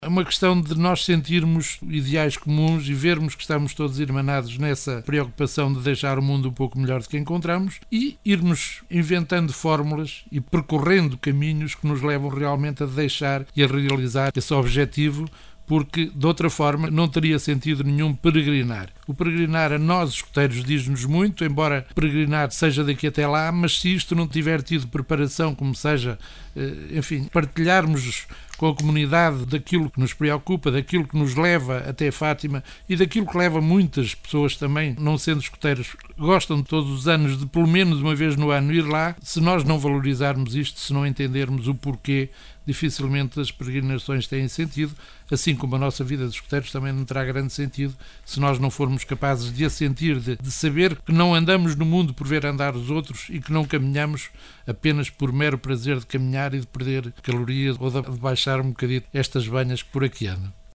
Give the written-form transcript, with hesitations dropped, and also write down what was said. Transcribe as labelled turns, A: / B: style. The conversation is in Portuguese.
A: É uma questão de nós sentirmos ideais comuns e vermos que estamos todos irmanados nessa preocupação de deixar o mundo um pouco melhor do que encontramos e irmos inventando fórmulas e percorrendo caminhos que nos levam realmente a deixar e a realizar esse objetivo, porque de outra forma não teria sentido nenhum peregrinar. O peregrinar a nós, os escuteiros, diz-nos muito, embora peregrinar seja daqui até lá, mas se isto não tiver tido preparação, como seja, enfim, partilharmos com a comunidade daquilo que nos preocupa, daquilo que nos leva até Fátima e daquilo que leva muitas pessoas também, não sendo escuteiros, gostam todos os anos de pelo menos uma vez no ano ir lá. Se nós não valorizarmos isto, se não entendermos o porquê, dificilmente as peregrinações têm sentido, assim como a nossa vida de escuteiros também não terá grande sentido se nós não formos capazes de a sentir, de saber que não andamos no mundo por ver andar os outros e que não caminhamos apenas por mero prazer de caminhar e de perder calorias ou de baixar um bocadinho estas banhas que por aqui andam.